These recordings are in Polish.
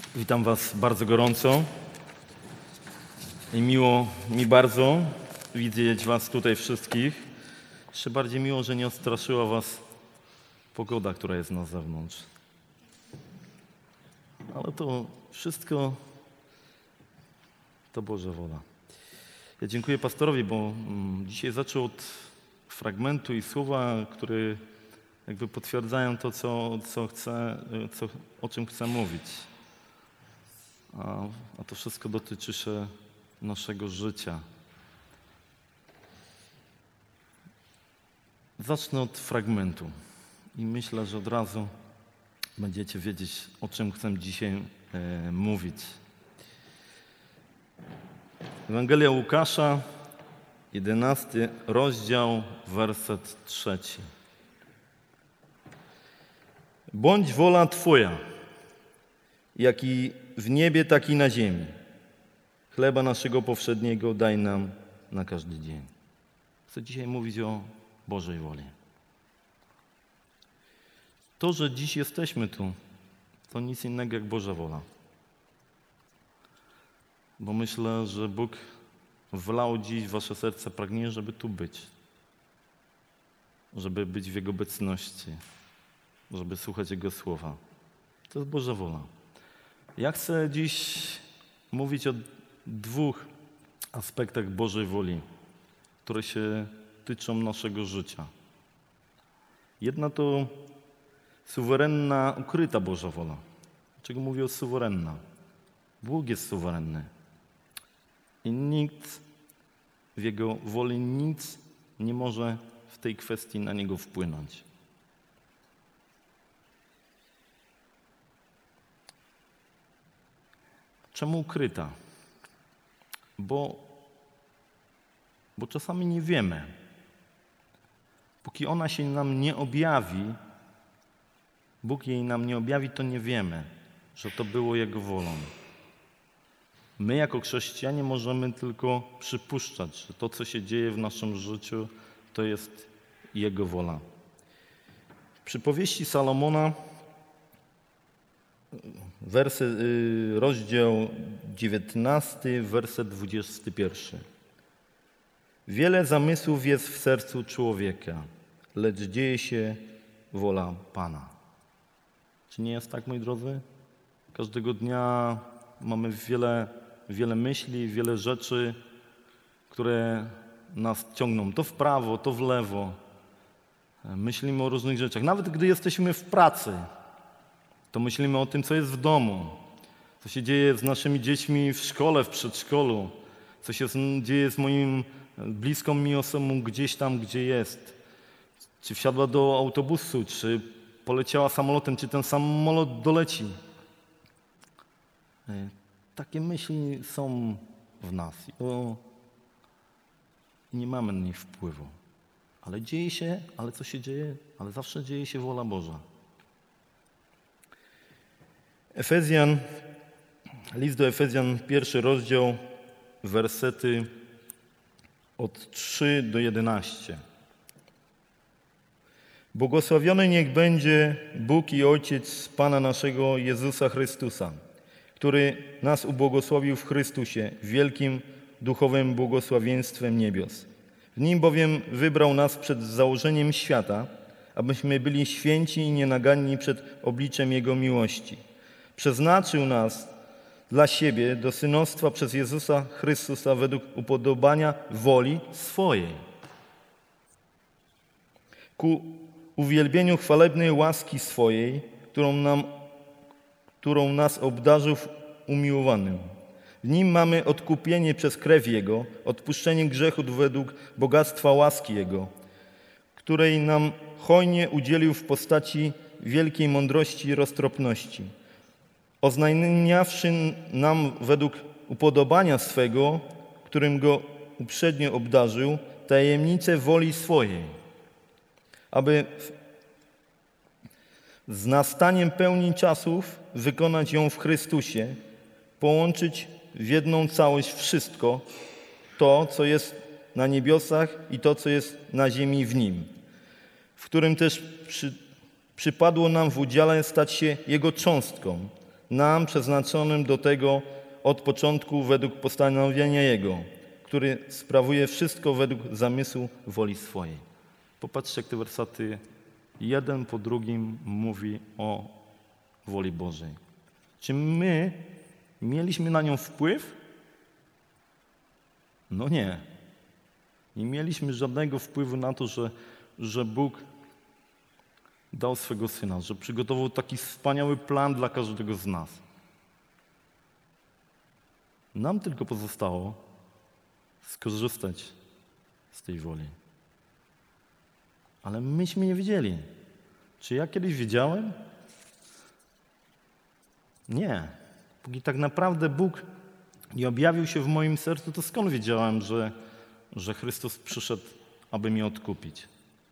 Witam Was bardzo gorąco i miło mi bardzo widzieć Was tutaj wszystkich. Jeszcze bardziej miło, że nie odstraszyła Was pogoda, która jest na zewnątrz. Ale to wszystko to Boża wola. Ja dziękuję pastorowi, bo dzisiaj zaczął od fragmentu i słowa, które jakby potwierdzają to, o czym chcę mówić. A to wszystko dotyczy się naszego życia. Zacznę od fragmentu i myślę, że od razu będziecie wiedzieć, o czym chcę dzisiaj mówić. Ewangelia Łukasza, 11 rozdział, werset 3. Bądź wola Twoja, jak i w niebie, tak i na ziemi. Chleba naszego powszedniego daj nam na każdy dzień. Chcę dzisiaj mówić o Bożej woli. To, że dziś jesteśmy tu, to nic innego jak Boża wola. Bo myślę, że Bóg wlał dziś w wasze serce pragnienie, żeby tu być. Żeby być w Jego obecności. Żeby słuchać Jego słowa. To jest Boża wola. Ja chcę dziś mówić o dwóch aspektach Bożej woli, które się tyczą naszego życia. Jedna to suwerenna, ukryta Boża wola. Dlaczego mówię o suwerenna? Bóg jest suwerenny. I nikt w Jego woli nic nie może w tej kwestii na Niego wpłynąć. Czemu ukryta? Bo czasami nie wiemy. Póki ona się nam nie objawi, Bóg jej nam nie objawi, to nie wiemy, że to było Jego wolą. My jako chrześcijanie możemy tylko przypuszczać, że to, co się dzieje w naszym życiu, to jest Jego wola. W przypowieści Salomona, rozdział 19, werset 21. Wiele zamysłów jest w sercu człowieka, lecz dzieje się wola Pana. Czy nie jest tak, moi drodzy? Każdego dnia mamy wiele myśli, wiele rzeczy, które nas ciągną to w prawo, to w lewo. Myślimy o różnych rzeczach. Nawet gdy jesteśmy w pracy, to myślimy o tym, co jest w domu, co się dzieje z naszymi dziećmi w szkole, w przedszkolu, co się dzieje z moim bliską mi osobą gdzieś tam, gdzie jest. Czy wsiadła do autobusu, czy poleciała samolotem, czy ten samolot doleci. Takie myśli są w nas i nie mamy na nich wpływu. Ale dzieje się, ale co się dzieje? Ale zawsze dzieje się wola Boża. List do Efezjan, 1 rozdział, wersety od 3 do 11. Błogosławiony niech będzie Bóg i Ojciec Pana naszego Jezusa Chrystusa, który nas ubłogosławił w Chrystusie wielkim duchowym błogosławieństwem niebios. W Nim bowiem wybrał nas przed założeniem świata, abyśmy byli święci i nienaganni przed obliczem Jego miłości. Przeznaczył nas dla siebie do synostwa przez Jezusa Chrystusa według upodobania woli swojej. Ku uwielbieniu chwalebnej łaski swojej, którą nas obdarzył w umiłowanym. W Nim mamy odkupienie przez krew Jego, odpuszczenie grzechów według bogactwa łaski Jego, której nam hojnie udzielił w postaci wielkiej mądrości i roztropności, oznajmiawszy nam według upodobania swego, którym Go uprzednio obdarzył, tajemnicę woli swojej, aby z nastaniem pełni czasów wykonać ją w Chrystusie, połączyć w jedną całość wszystko, to, co jest na niebiosach i to, co jest na ziemi w Nim, w którym też przypadło nam w udziale stać się Jego cząstką, nam przeznaczonym do tego od początku według postanowienia Jego, który sprawuje wszystko według zamysłu woli swojej. Popatrzcie, jak te wersety jeden po drugim mówi o woli Bożej. Czy my mieliśmy na nią wpływ? No nie. Nie mieliśmy żadnego wpływu na to, że Bóg dał swego Syna, że przygotował taki wspaniały plan dla każdego z nas. Nam tylko pozostało skorzystać z tej woli. Ale myśmy nie wiedzieli. Czy ja kiedyś wiedziałem? Nie. Póki tak naprawdę Bóg nie objawił się w moim sercu, to skąd wiedziałem, że Chrystus przyszedł, aby mnie odkupić?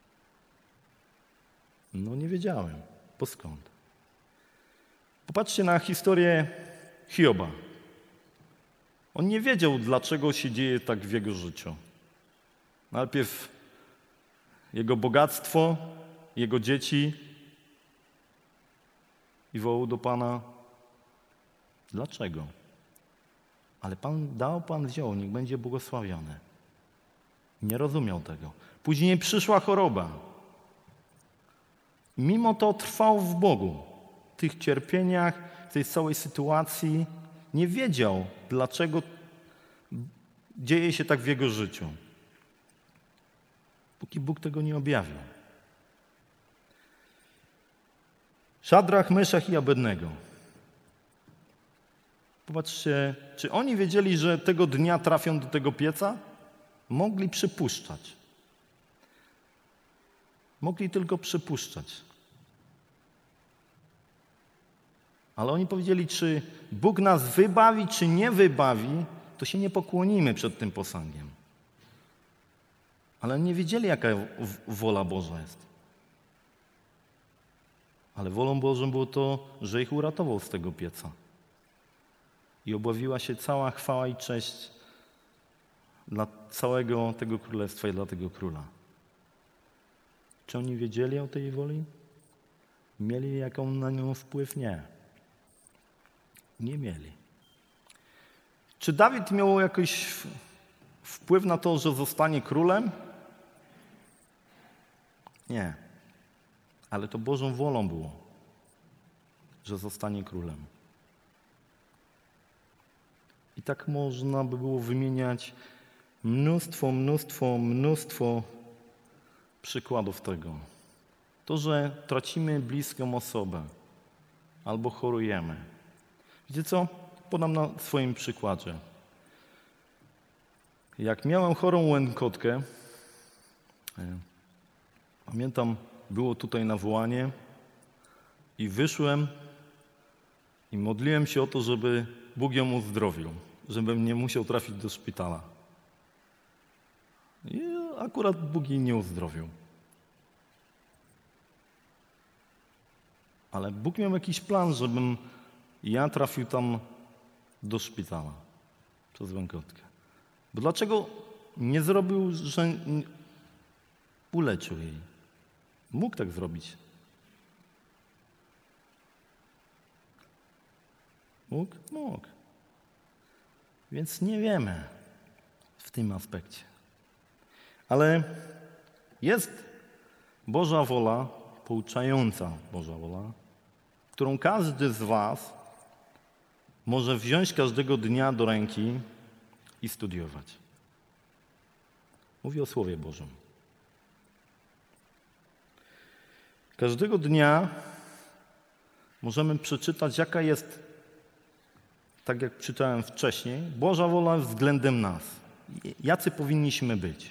No nie wiedziałem. Bo skąd? Popatrzcie na historię Hioba. On nie wiedział, dlaczego się dzieje tak w jego życiu. Najpierw jego bogactwo, jego dzieci i wołał do Pana, dlaczego? Ale Pan dał, Pan wziął, niech będzie błogosławiony. Nie rozumiał tego. Później przyszła choroba. Mimo to trwał w Bogu. W tych cierpieniach, w tej całej sytuacji nie wiedział, dlaczego dzieje się tak w jego życiu. Póki Bóg tego nie objawił. Szadrach, Meszach i Abednego. Popatrzcie, czy oni wiedzieli, że tego dnia trafią do tego pieca? Mogli przypuszczać. Mogli tylko przypuszczać. Ale oni powiedzieli, czy Bóg nas wybawi, czy nie wybawi, to się nie pokłonimy przed tym posągiem. Ale nie wiedzieli, jaka wola Boża jest. Ale wolą Bożą było to, że ich uratował z tego pieca. I objawiła się cała chwała i cześć dla całego tego królestwa i dla tego króla. Czy oni wiedzieli o tej woli? Mieli jaką na nią wpływ? Nie. Nie mieli. Czy Dawid miał jakiś wpływ na to, że zostanie królem? Nie. Ale to Bożą wolą było, że zostanie królem. I tak można by było wymieniać mnóstwo przykładów tego. To, że tracimy bliską osobę albo chorujemy. Wiecie co? Podam na swoim przykładzie. Jak miałem chorą łękotkę, pamiętam, było tutaj nawołanie i wyszłem i modliłem się o to, żeby Bóg ją uzdrowił, żebym nie musiał trafić do szpitala. I akurat Bóg jej nie uzdrowił. Ale Bóg miał jakiś plan, żebym ja trafił tam do szpitala przez łękotkę. Bo dlaczego nie zrobił, że uleczył jej? Mógł tak zrobić. Mógł? Mógł. Więc nie wiemy w tym aspekcie. Ale jest Boża wola, pouczająca Boża wola, którą każdy z was może wziąć każdego dnia do ręki i studiować. Mówię o Słowie Bożym. Każdego dnia możemy przeczytać, jaka jest, tak jak czytałem wcześniej, Boża wola względem nas. Jacy powinniśmy być.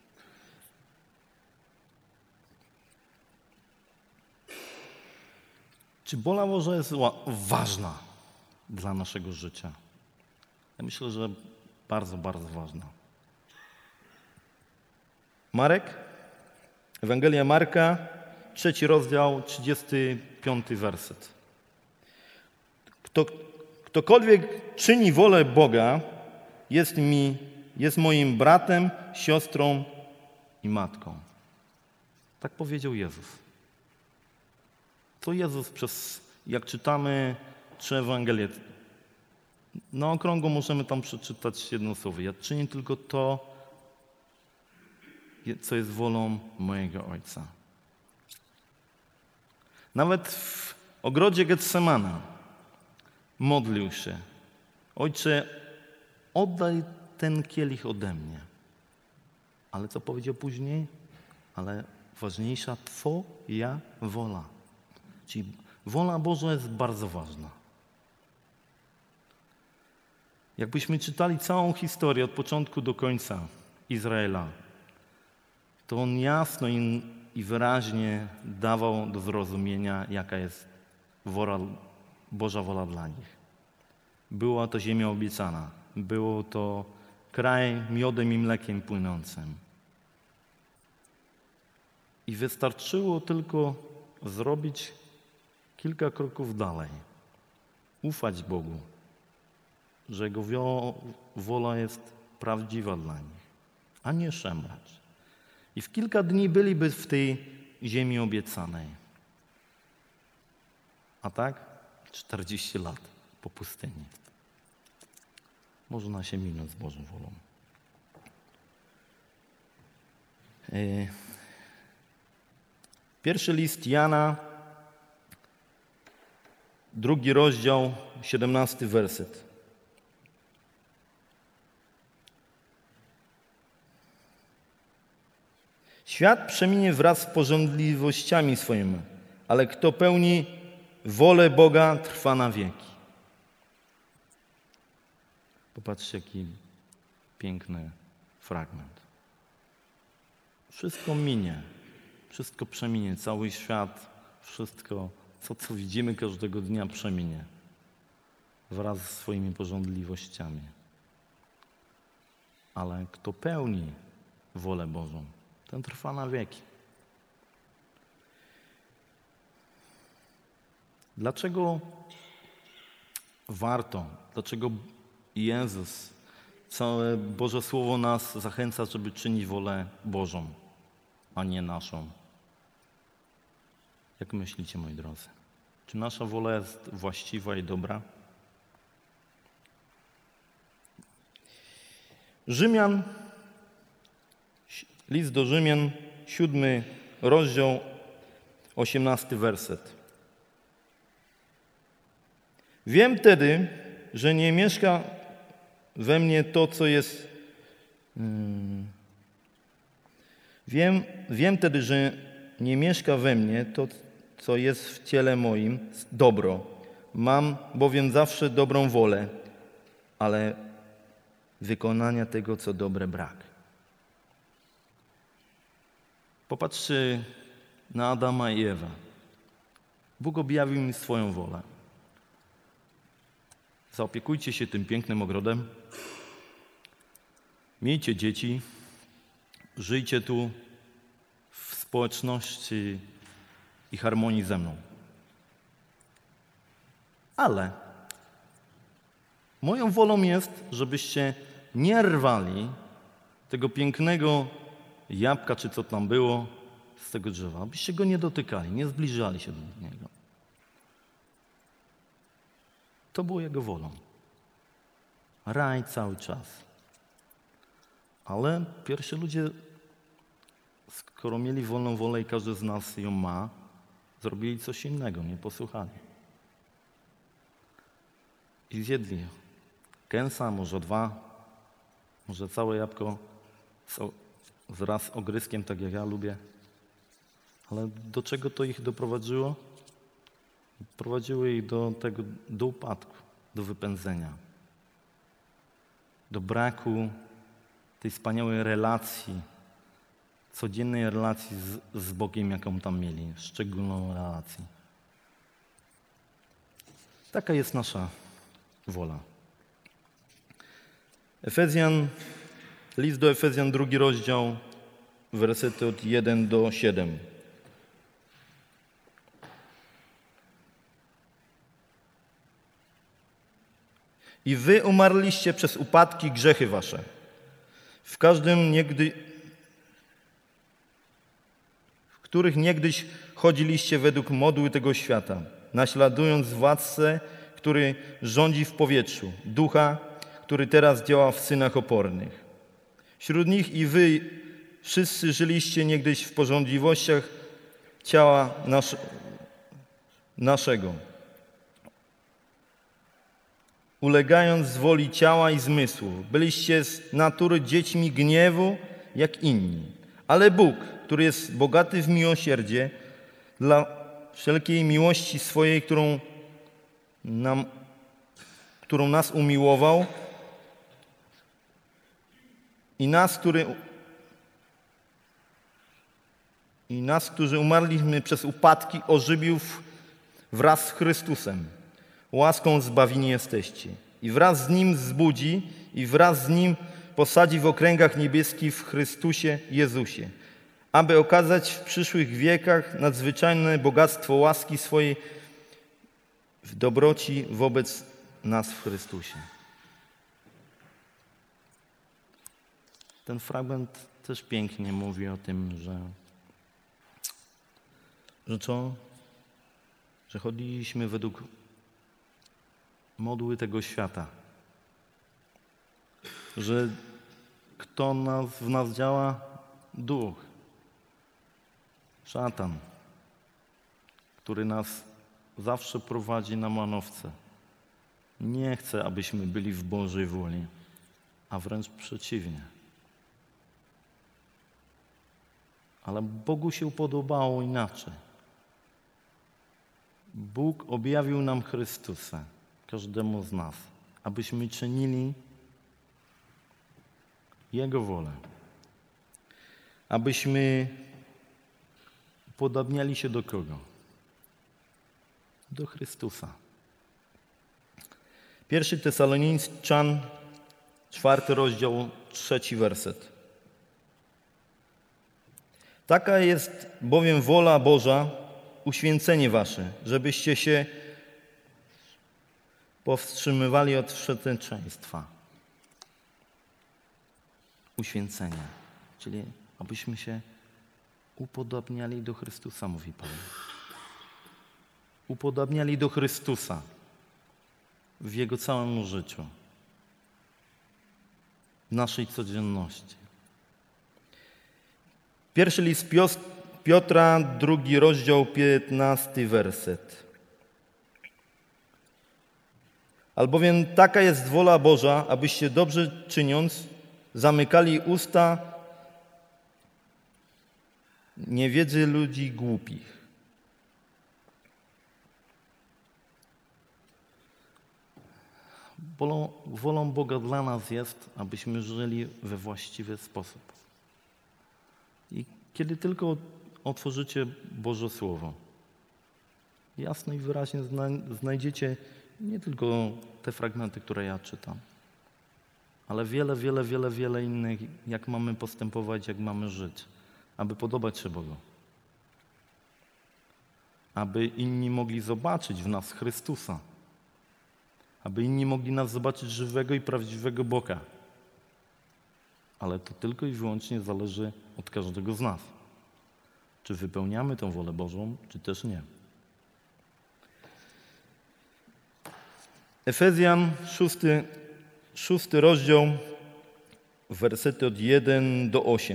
Czy wola Boża jest ważna dla naszego życia? Ja myślę, że bardzo, bardzo ważna. Marek, Ewangelia Marka, 3 rozdział, 35 werset. Ktokolwiek czyni wolę Boga, jest moim bratem, siostrą i matką. Tak powiedział Jezus. To Jezus jak czytamy 3 Ewangelie. Na okrągło możemy tam przeczytać jedno słowo. Ja czynię tylko to, co jest wolą mojego Ojca. Nawet w ogrodzie Getsemana modlił się. Ojcze, oddaj ten kielich ode mnie. Ale co powiedział później? Ale ważniejsza Twoja wola. Czyli wola Boża jest bardzo ważna. Jakbyśmy czytali całą historię od początku do końca Izraela, to on jasno i wyraźnie dawał do zrozumienia, jaka jest Boża wola dla nich. Była to ziemia obiecana. Było to kraj miodem i mlekiem płynącym. I wystarczyło tylko zrobić kilka kroków dalej. Ufać Bogu, że Jego wola jest prawdziwa dla nich, a nie szemrać. I w kilka dni byliby w tej ziemi obiecanej. A tak 40 lat po pustyni. Można się minąć z Bożą wolą. Pierwszy list Jana, 2 rozdział, 17 werset. Świat przeminie wraz z pożądliwościami swoimi, ale kto pełni wolę Boga, trwa na wieki. Popatrzcie, jaki piękny fragment. Wszystko minie, wszystko przeminie, cały świat, wszystko, co widzimy każdego dnia, przeminie wraz z swoimi pożądliwościami. Ale kto pełni wolę Bożą, ten trwa na wieki. Dlaczego warto, dlaczego Jezus, całe Boże Słowo nas zachęca, żeby czynić wolę Bożą, a nie naszą? Jak myślicie, moi drodzy? Czy nasza wola jest właściwa i dobra? List do Rzymian, 7 rozdział, 18 werset. Wiem tedy, że nie mieszka we mnie to, co jest... Wiem tedy, że nie mieszka we mnie to, co jest w ciele moim, dobro. Mam bowiem zawsze dobrą wolę, ale wykonania tego, co dobre, brak. Popatrzcie na Adama i Ewę. Bóg objawił im swoją wolę. Zaopiekujcie się tym pięknym ogrodem. Miejcie dzieci. Żyjcie tu w społeczności i harmonii ze mną. Ale moją wolą jest, żebyście nie rwali tego pięknego jabłka, czy co tam było, z tego drzewa. Abyście go nie dotykali, nie zbliżali się do niego. To było Jego wolą. Raj cały czas. Ale pierwsi ludzie, skoro mieli wolną wolę i każdy z nas ją ma, zrobili coś innego, nie posłuchali. I zjedli kęsa, może 2, może całe jabłko wraz z ogryskiem, tak jak ja lubię. Ale do czego to ich doprowadziło? Prowadziło ich do upadku, do wypędzenia, do braku tej wspaniałej relacji, codziennej relacji z Bogiem, jaką tam mieli, szczególną relację. Taka jest nasza wola. List do Efezjan, 2 rozdział, wersety od 1 do 7. I wy umarliście przez upadki grzechy wasze, w których niegdyś chodziliście według modły tego świata, naśladując władcę, który rządzi w powietrzu, ducha, który teraz działa w synach opornych. Wśród nich i wy wszyscy żyliście niegdyś w pożądliwościach ciała naszego, ulegając woli ciała i zmysłów. Byliście z natury dziećmi gniewu, jak inni. Ale Bóg, który jest bogaty w miłosierdzie, dla wszelkiej miłości swojej, którą nas umiłował i nas, którzy umarliśmy przez upadki, ożywił wraz z Chrystusem. Łaską zbawieni jesteście. I wraz z Nim zbudzi i wraz z Nim posadzi w okręgach niebieskich w Chrystusie Jezusie, aby okazać w przyszłych wiekach nadzwyczajne bogactwo łaski swojej w dobroci wobec nas w Chrystusie. Ten fragment też pięknie mówi o tym, że chodziliśmy według modły tego świata, że kto w nas działa? Duch, szatan, który nas zawsze prowadzi na manowce. Nie chce, abyśmy byli w Bożej woli, a wręcz przeciwnie. Ale Bogu się podobało inaczej. Bóg objawił nam Chrystusa, każdemu z nas, abyśmy czynili Jego wolę. Abyśmy upodabniali się do kogo? Do Chrystusa. 1 Tesaloniczan, 4 rozdział, 3 werset. Taka jest bowiem wola Boża, uświęcenie wasze, żebyście się powstrzymywali od wszeteczeństwa. Uświęcenie, czyli abyśmy się upodabniali do Chrystusa, mówi Pan. Upodabniali do Chrystusa w Jego całym życiu, w naszej codzienności. Pierwszy list Piotra, 2 rozdział, 15 werset. Albowiem taka jest wola Boża, abyście dobrze czyniąc zamykali usta niewiedzy ludzi głupich. Wolą Boga dla nas jest, abyśmy żyli we właściwy sposób. I kiedy tylko otworzycie Boże Słowo, jasno i wyraźnie znajdziecie nie tylko te fragmenty, które ja czytam, ale wiele innych, jak mamy postępować, jak mamy żyć, aby podobać się Bogu. Aby inni mogli zobaczyć w nas Chrystusa. Aby inni mogli nas zobaczyć żywego i prawdziwego Boga. Ale to tylko i wyłącznie zależy od każdego z nas. Czy wypełniamy tę wolę Bożą, czy też nie. Efezjan, 6 rozdział, wersety od 1 do 8.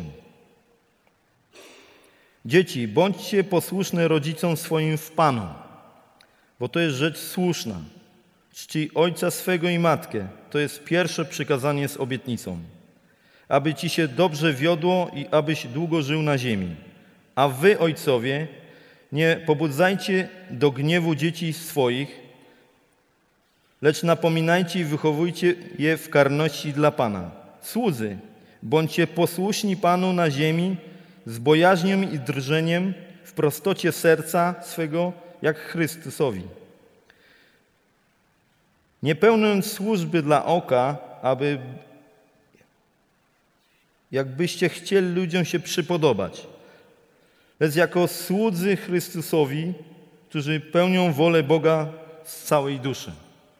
Dzieci, bądźcie posłuszne rodzicom swoim w Panu, bo to jest rzecz słuszna. Czcij ojca swego i matkę, to jest pierwsze przykazanie z obietnicą, aby ci się dobrze wiodło i abyś długo żył na ziemi. A wy, ojcowie, nie pobudzajcie do gniewu dzieci swoich, lecz napominajcie i wychowujcie je w karności dla Pana. Słudzy, bądźcie posłuszni Panu na ziemi z bojaźnią i drżeniem, w prostocie serca swego, jak Chrystusowi. Nie pełniąc służby dla oka, jakbyście chcieli ludziom się przypodobać, lecz jako słudzy Chrystusowi, którzy pełnią wolę Boga z całej duszy.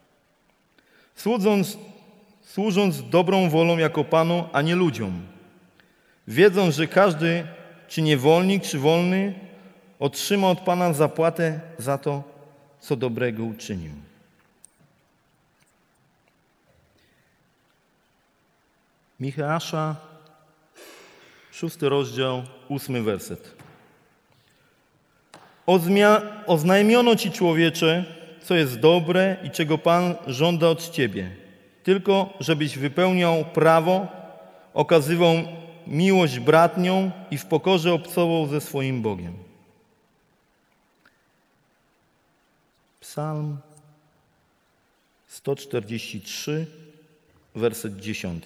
Służąc dobrą wolą jako Panu, a nie ludziom. Wiedząc, że każdy, czy niewolnik, czy wolny, otrzyma od Pana zapłatę za to, co dobrego uczynił. Micheasza, 6 rozdział, 8 werset. Oznajmiono ci, człowiecze, co jest dobre i czego Pan żąda od ciebie, tylko żebyś wypełniał prawo, okazywał miłość bratnią i w pokorze obcował ze swoim Bogiem. Psalm 143, werset 10.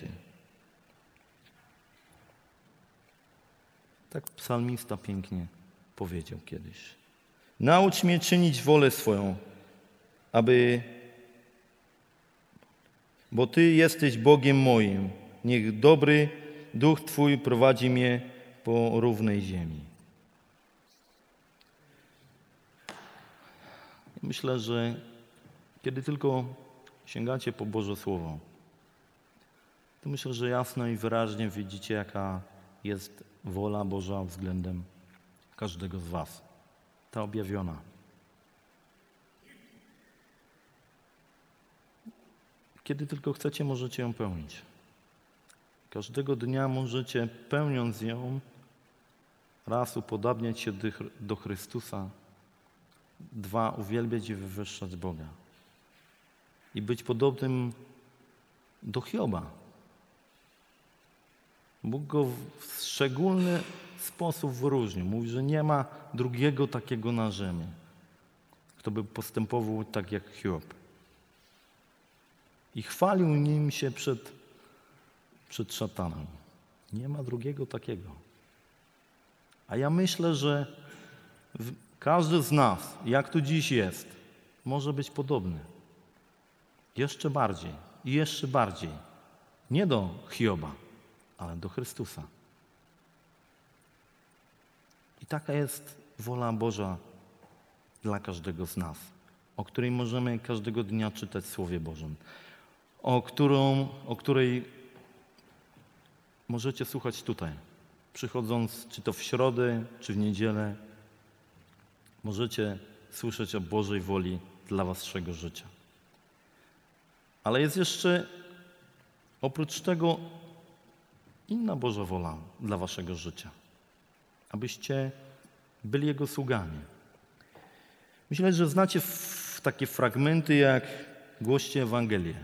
Tak psalmista pięknie powiedział kiedyś. Naucz mnie czynić wolę swoją, bo Ty jesteś Bogiem moim. Niech dobry duch Twój prowadzi mnie po równej ziemi. Myślę, że kiedy tylko sięgacie po Boże Słowo, to myślę, że jasno i wyraźnie widzicie, jaka jest wola Boża względem każdego z was. Ta objawiona. Kiedy tylko chcecie, możecie ją pełnić. Każdego dnia możecie, pełniąc ją, raz upodabniać się do Chrystusa, 2 uwielbiać i wywyższać Boga. I być podobnym do Hioba. Bóg go w szczególny sposób wyróżnił. Mówi, że nie ma drugiego takiego na ziemi, kto by postępował tak jak Hiob. I chwalił nim się przed szatanem. Nie ma drugiego takiego. A ja myślę, że każdy z nas, jak tu dziś jest, może być podobny. Jeszcze bardziej i jeszcze bardziej. Nie do Hioba, ale do Chrystusa. I taka jest wola Boża dla każdego z nas, o której możemy każdego dnia czytać w Słowie Bożym, o której możecie słuchać tutaj, przychodząc czy to w środę, czy w niedzielę. Możecie słyszeć o Bożej woli dla waszego życia. Ale jest jeszcze oprócz tego inna Boża wola dla waszego życia. Abyście byli Jego sługami. Myślę, że znacie takie fragmenty jak głoście Ewangelię.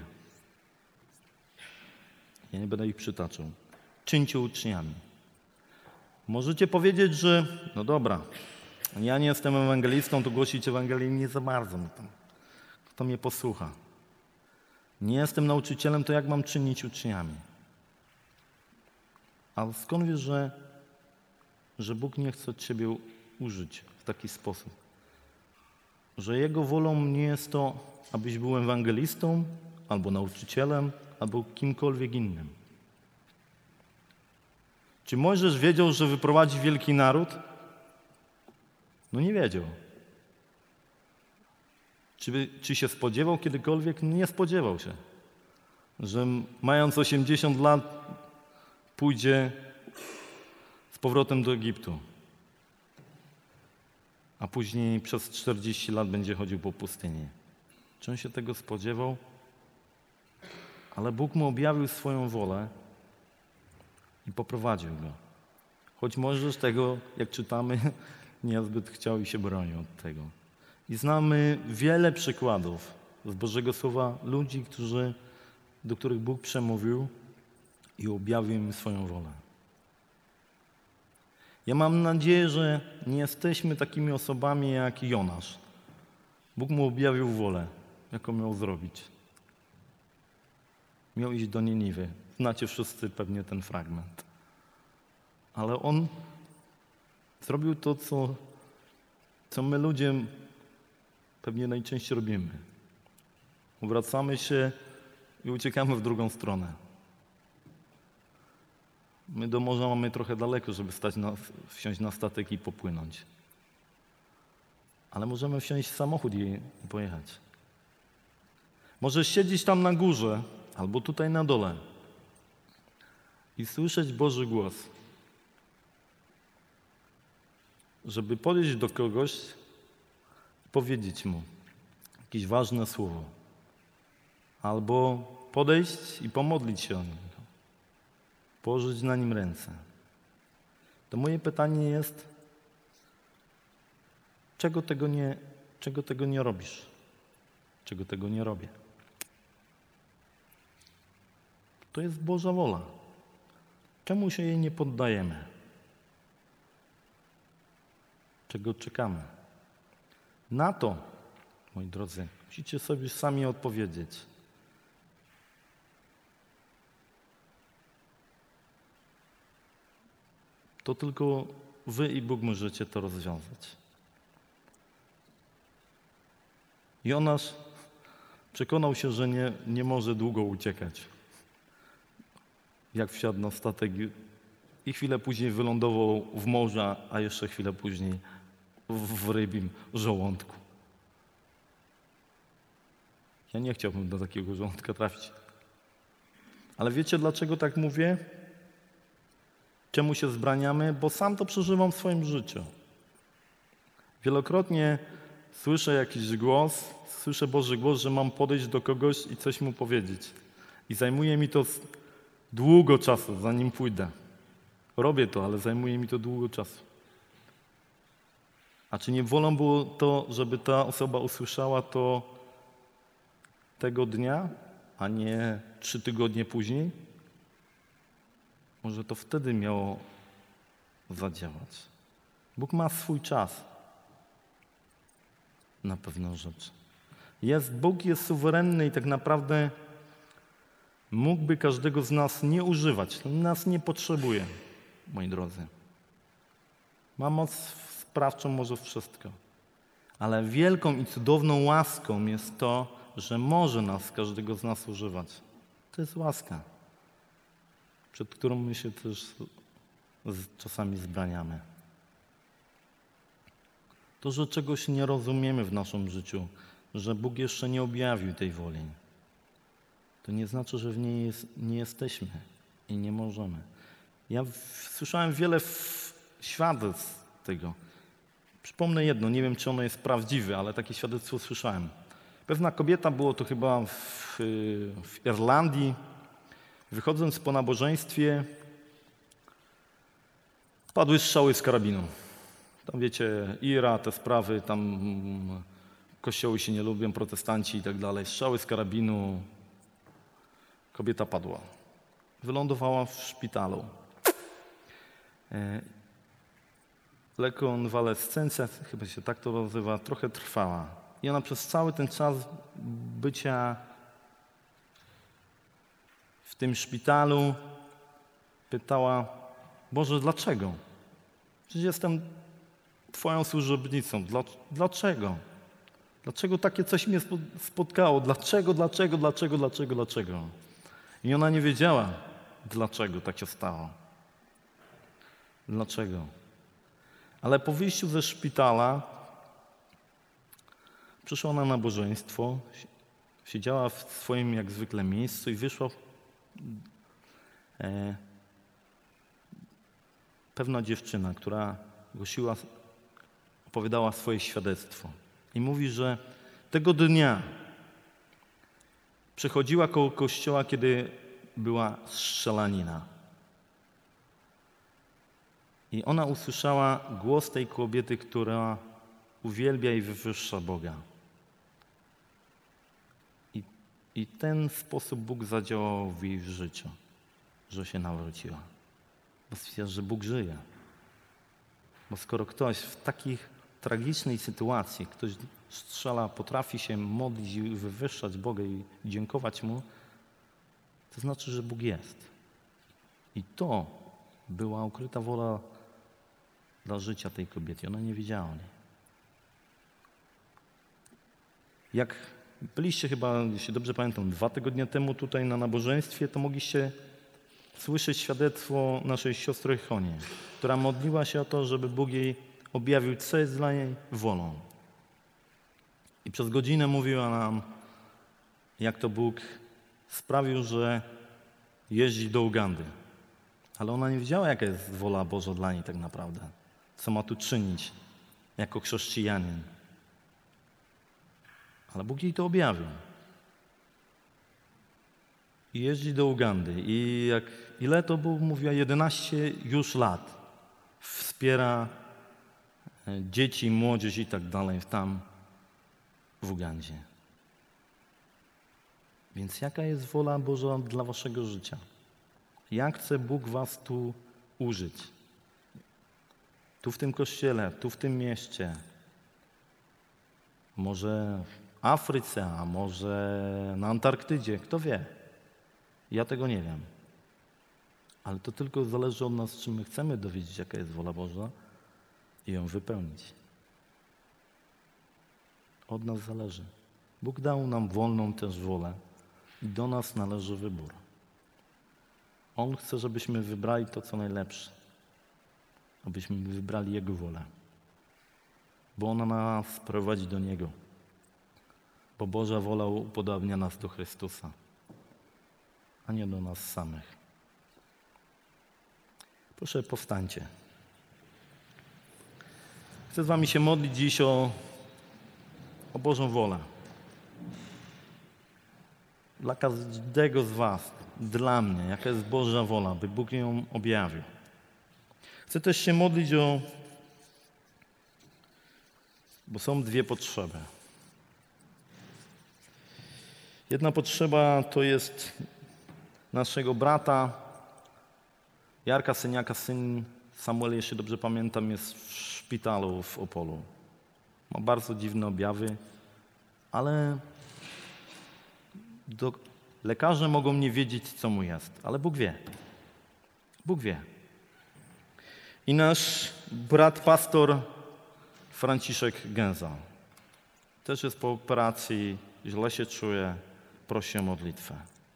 Ja nie będę ich przytaczał. Czyńcie uczniami. Możecie powiedzieć, że no dobra, ja nie jestem ewangelistą, to głosić Ewangelię nie za bardzo. Kto mnie posłucha? Nie jestem nauczycielem, to jak mam czynić uczniami? A skąd wiesz, że Bóg nie chce ciebie użyć w taki sposób? Że Jego wolą nie jest to, abyś był ewangelistą, albo nauczycielem, albo kimkolwiek innym. Czy Mojżesz wiedział, że wyprowadzi wielki naród? No nie wiedział. Czy się spodziewał kiedykolwiek? Nie spodziewał się, że mając 80 lat pójdzie z powrotem do Egiptu, a później przez 40 lat będzie chodził po pustyni. Czy on się tego spodziewał? Ale Bóg mu objawił swoją wolę i poprowadził go. Choć Mojżesz tego, jak czytamy, niezbyt chciał i się bronił od tego. I znamy wiele przykładów z Bożego Słowa ludzi, do których Bóg przemówił i objawił im swoją wolę. Ja mam nadzieję, że nie jesteśmy takimi osobami jak Jonasz. Bóg mu objawił wolę, jaką miał zrobić. Miał iść do Niniwy. Znacie wszyscy pewnie ten fragment. Ale on zrobił to, co my ludzie pewnie najczęściej robimy. Wracamy się i uciekamy w drugą stronę. My do morza mamy trochę daleko, żeby wsiąść na statek i popłynąć. Ale możemy wsiąść w samochód i pojechać. Możesz siedzieć tam na górze albo tutaj na dole i słyszeć Boży głos. Żeby podejść do kogoś i powiedzieć mu jakieś ważne słowo. Albo podejść i pomodlić się o niego. położyć na nim ręce. To moje pytanie jest, czego tego nie robisz? Czego tego nie robię? To jest Boża wola. Czemu się jej nie poddajemy? Czego czekamy? Na to, moi drodzy, musicie sobie sami odpowiedzieć. To tylko wy i Bóg możecie to rozwiązać. Jonasz przekonał się, że nie może długo uciekać. Jak wsiadł na statek i chwilę później wylądował w morzu, a jeszcze chwilę później w rybim żołądku. Ja nie chciałbym do takiego żołądka trafić. Ale wiecie, dlaczego tak mówię? Czemu się zbraniamy? Bo sam to przeżywam w swoim życiu. Wielokrotnie słyszę jakiś głos, słyszę Boży głos, że mam podejść do kogoś i coś mu powiedzieć. I zajmuje mi to długo czasu, zanim pójdę. Robię to, ale zajmuje mi to długo czasu. A czy nie wolą było to, żeby ta osoba usłyszała to tego dnia, a nie 3 tygodnie później? Może to wtedy miało zadziałać. Bóg ma swój czas na pewną rzecz. Bóg jest suwerenny i tak naprawdę mógłby każdego z nas nie używać. Nas nie potrzebuje, moi drodzy. Ma moc sprawczą, może wszystko. Ale wielką i cudowną łaską jest to, że może nas, każdego z nas używać. To jest łaska, przed którą my się też czasami zbraniamy. To, że czegoś nie rozumiemy w naszym życiu, że Bóg jeszcze nie objawił tej woli, to nie znaczy, że w niej nie jesteśmy i nie możemy. Ja słyszałem wiele świadectw tego. Przypomnę jedno, nie wiem, czy ono jest prawdziwe, ale takie świadectwo słyszałem. Pewna kobieta, było to chyba w Irlandii, wychodząc po nabożeństwie, padły strzały z karabinu. Tam wiecie, IRA, te sprawy, tam kościoły się nie lubią, protestanci i tak dalej. Strzały z karabinu, kobieta padła. Wylądowała w szpitalu. Rekonwalescencja, chyba się tak to nazywa, trochę trwała. I ona przez cały ten czas bycia w tym szpitalu pytała: Boże, dlaczego? Przecież jestem Twoją służebnicą. Dlaczego? Dlaczego takie coś mnie spotkało? Dlaczego? I ona nie wiedziała, dlaczego tak się stało. Dlaczego? Ale po wyjściu ze szpitala przyszła na nabożeństwo, siedziała w swoim jak zwykle miejscu i wyszła pewna dziewczyna, która opowiadała swoje świadectwo. I mówi, że tego dnia przechodziła koło kościoła, kiedy była strzelanina. I ona usłyszała głos tej kobiety, która uwielbia i wywyższa Boga. I w ten sposób Bóg zadziałał w jej życiu, że się nawróciła. Bo stwierdza, że Bóg żyje. Bo skoro ktoś w takich tragicznej sytuacji, ktoś strzela, potrafi się modlić i wywyższać Boga i dziękować Mu, to znaczy, że Bóg jest. I to była ukryta wola dla życia tej kobiety. Ona nie wiedziała o niej. Jak byliście chyba, jeśli dobrze pamiętam, 2 tygodnie temu tutaj na nabożeństwie, to mogliście słyszeć świadectwo naszej siostry Honie, która modliła się o to, żeby Bóg jej objawił, co jest dla niej wolą. I przez godzinę mówiła nam, jak to Bóg sprawił, że jeździ do Ugandy. Ale ona nie wiedziała, jaka jest wola Boża dla niej tak naprawdę. Co ma tu czynić jako chrześcijanin. Ale Bóg jej to objawił. i jeździ do Ugandy. I ile to było? Mówiła 11 już lat. Wspiera dzieci, młodzież i tak dalej tam w Ugandzie. Więc jaka jest wola Boża dla waszego życia? Jak chce Bóg was tu użyć? Tu w tym kościele, tu w tym mieście. Może w Afryce, a może na Antarktydzie, kto wie. Ja tego nie wiem. Ale to tylko zależy od nas, czy my chcemy dowiedzieć, jaka jest wola Boża i ją wypełnić. Od nas zależy. Bóg dał nam wolną też wolę i do nas należy wybór. On chce, żebyśmy wybrali to, co najlepsze. Abyśmy wybrali Jego wolę. Bo ona nas prowadzi do Niego. Bo Boża wola upodabnia nas do Chrystusa, a nie do nas samych. Proszę, powstańcie. Chcę z wami się modlić dziś o Bożą wolę. Dla każdego z was, dla mnie, jaka jest Boża wola, by Bóg ją objawił. Chcę też się modlić bo są dwie potrzeby. Jedna potrzeba to jest naszego brata Jarka Syniaka, syn Samuel, jeśli dobrze pamiętam, jest w szpitalu w Opolu. Ma bardzo dziwne objawy, ale lekarze mogą nie wiedzieć, co mu jest, ale Bóg wie. Bóg wie. I nasz brat pastor Franciszek Gęza też jest po operacji, źle się czuje, prosi o modlitwę.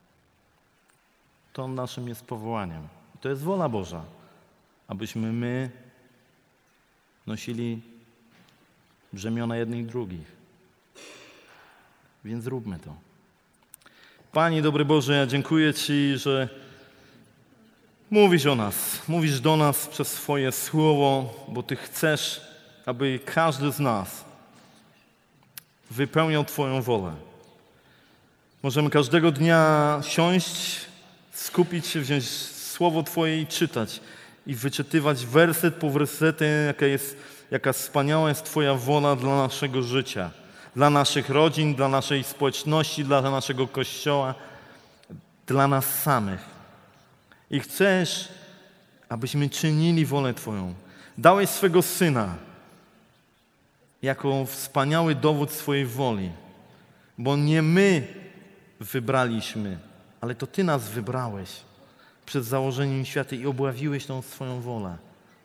To naszym jest powołaniem. To jest wola Boża, abyśmy my nosili brzemiona jednych i drugich. Więc róbmy to. Panie dobry Boże, ja dziękuję Ci, że mówisz o nas, mówisz do nas przez swoje słowo, bo Ty chcesz, aby każdy z nas wypełniał Twoją wolę. Możemy każdego dnia siąść, skupić się, wziąć słowo Twoje i czytać. I wyczytywać werset po wersety, jaka wspaniała jest Twoja wola dla naszego życia. Dla naszych rodzin, dla naszej społeczności, dla naszego Kościoła, dla nas samych. I chcesz, abyśmy czynili wolę Twoją. Dałeś swego Syna jako wspaniały dowód swojej woli. Bo nie my wybraliśmy, ale to Ty nas wybrałeś przed założeniem świata i objawiłeś tą swoją wolę.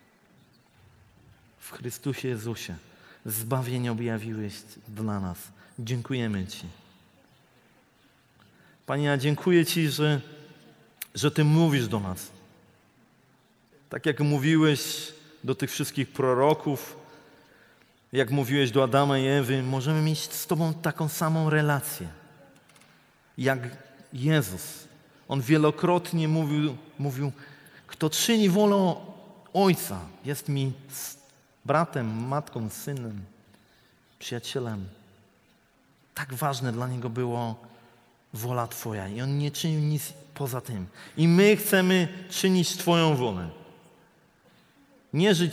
W Chrystusie Jezusie zbawienie objawiłeś dla nas. Dziękujemy Ci. Panie, ja dziękuję Ci, że Ty mówisz do nas. Tak jak mówiłeś do tych wszystkich proroków, jak mówiłeś do Adama i Ewy, możemy mieć z Tobą taką samą relację. Jak Jezus. On wielokrotnie mówił, kto czyni wolę Ojca, jest mi bratem, matką, synem, przyjacielem. Tak ważne dla Niego było wola Twoja i On nie czynił nic poza tym. I my chcemy czynić Twoją wolę. Nie żyć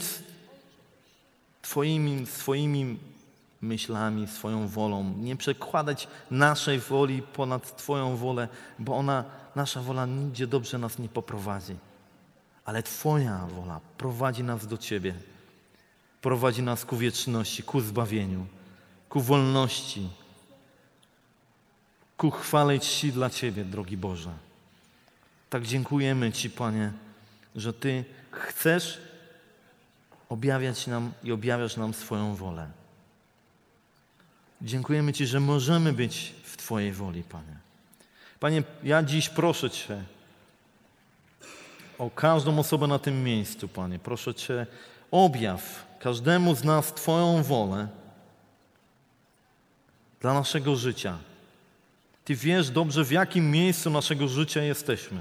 swoimi myślami, swoją wolą. Nie przekładać naszej woli ponad Twoją wolę, bo nasza wola nigdzie dobrze nas nie poprowadzi. Ale Twoja wola prowadzi nas do Ciebie. Prowadzi nas ku wieczności, ku zbawieniu, ku wolności, ku chwale i czci dla Ciebie, drogi Boże. Tak dziękujemy Ci, Panie, że Ty chcesz objawiać nam i objawiasz nam swoją wolę. Dziękujemy Ci, że możemy być w Twojej woli, Panie. Panie, ja dziś proszę Cię o każdą osobę na tym miejscu, Panie. Proszę Cię, objaw każdemu z nas Twoją wolę dla naszego życia. Ty wiesz dobrze, w jakim miejscu naszego życia jesteśmy.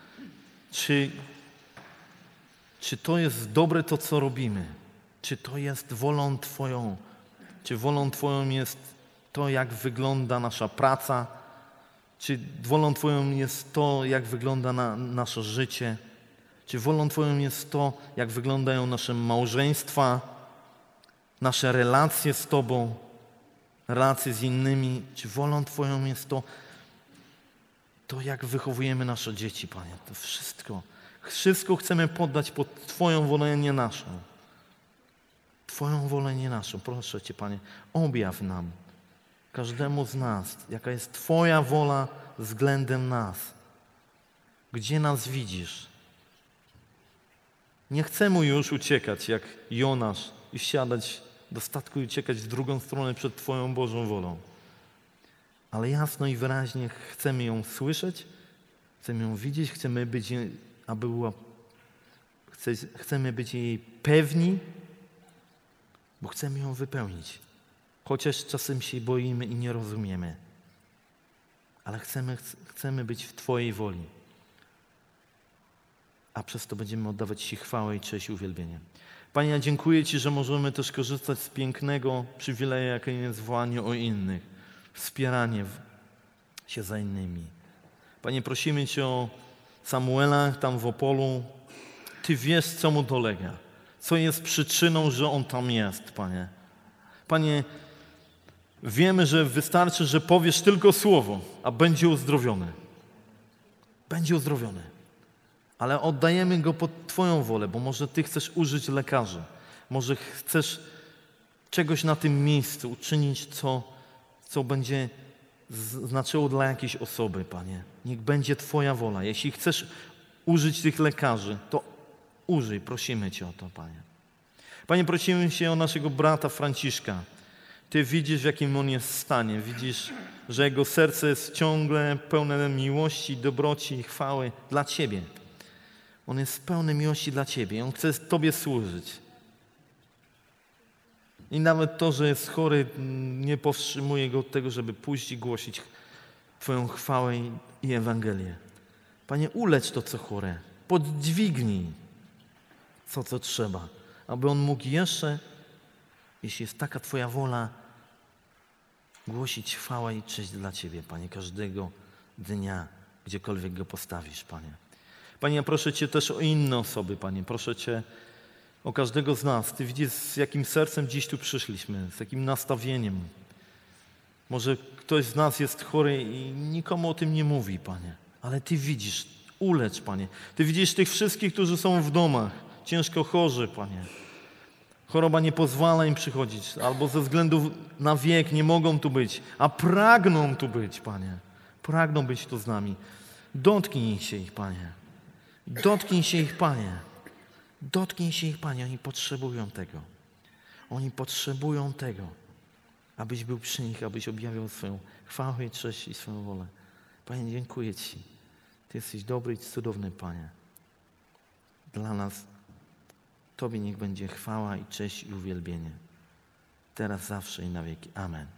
Czy to jest dobre to, co robimy? Czy to jest wolą Twoją? Czy wolą Twoją jest to, jak wygląda nasza praca? Czy wolą Twoją jest to, jak wygląda nasze życie? Czy wolą Twoją jest to, jak wyglądają nasze małżeństwa, nasze relacje z Tobą, relacje z innymi? Czy wolą Twoją jest to jak wychowujemy nasze dzieci, Panie? To wszystko chcemy poddać pod Twoją wolę, nie naszą. Twoją wolę, nie naszą. Proszę Cię, Panie, objaw nam, każdemu z nas, jaka jest Twoja wola względem nas. Gdzie nas widzisz? Nie chcemy już uciekać jak Jonasz i wsiadać do statku i uciekać w drugą stronę przed Twoją Bożą wolą. Ale jasno i wyraźnie chcemy ją słyszeć, chcemy ją widzieć, chcemy być, chcemy być jej pewni, bo chcemy ją wypełnić. Chociaż czasem się boimy i nie rozumiemy. Ale chcemy być w Twojej woli. A przez to będziemy oddawać Ci chwałę i cześć i uwielbienie. Panie, ja dziękuję Ci, że możemy też korzystać z pięknego przywileju, jakim jest wołanie o innych. Wspieranie się za innymi. Panie, prosimy Cię o Samuela tam w Opolu. Ty wiesz, co mu dolega. Co jest przyczyną, że on tam jest, Panie. Panie, wiemy, że wystarczy, że powiesz tylko słowo, a będzie uzdrowiony. Będzie uzdrowiony. Ale oddajemy go pod Twoją wolę, bo może Ty chcesz użyć lekarzy. Może chcesz czegoś na tym miejscu uczynić, co będzie znaczyło dla jakiejś osoby, Panie. Niech będzie Twoja wola. Jeśli chcesz użyć tych lekarzy, to użyj. Prosimy Cię o to, Panie. Panie, prosimy Cię o naszego brata Franciszka. Ty widzisz, w jakim on jest stanie. Widzisz, że jego serce jest ciągle pełne miłości, dobroci i chwały dla Ciebie. On jest pełny miłości dla Ciebie. On chce Tobie służyć. I nawet to, że jest chory, nie powstrzymuje go od tego, żeby pójść i głosić Twoją chwałę i Ewangelię. Panie, ulecz to, co chore. Podźwignij co trzeba, aby on mógł jeszcze, jeśli jest taka Twoja wola, głosić chwałę i cześć dla Ciebie, Panie, każdego dnia, gdziekolwiek go postawisz, Panie. Panie, ja proszę Cię też o inne osoby, Panie. Proszę Cię o każdego z nas. Ty widzisz, z jakim sercem dziś tu przyszliśmy, z jakim nastawieniem. Może ktoś z nas jest chory i nikomu o tym nie mówi, Panie. Ale Ty widzisz, ulecz, Panie. Ty widzisz tych wszystkich, którzy są w domach, ciężko chorzy, Panie. Choroba nie pozwala im przychodzić, albo ze względu na wiek nie mogą tu być, a pragną tu być, Panie. Pragną być tu z nami. Dotknij się ich, Panie. Dotknij się ich, Panie. Dotknij się ich, Panie. Oni potrzebują tego. Oni potrzebują tego, abyś był przy nich, abyś objawiał swoją chwałę i cześć i swoją wolę. Panie, dziękuję Ci. Ty jesteś dobry i cudowny, Panie. Dla nas Tobie niech będzie chwała i cześć i uwielbienie. Teraz, zawsze i na wieki. Amen.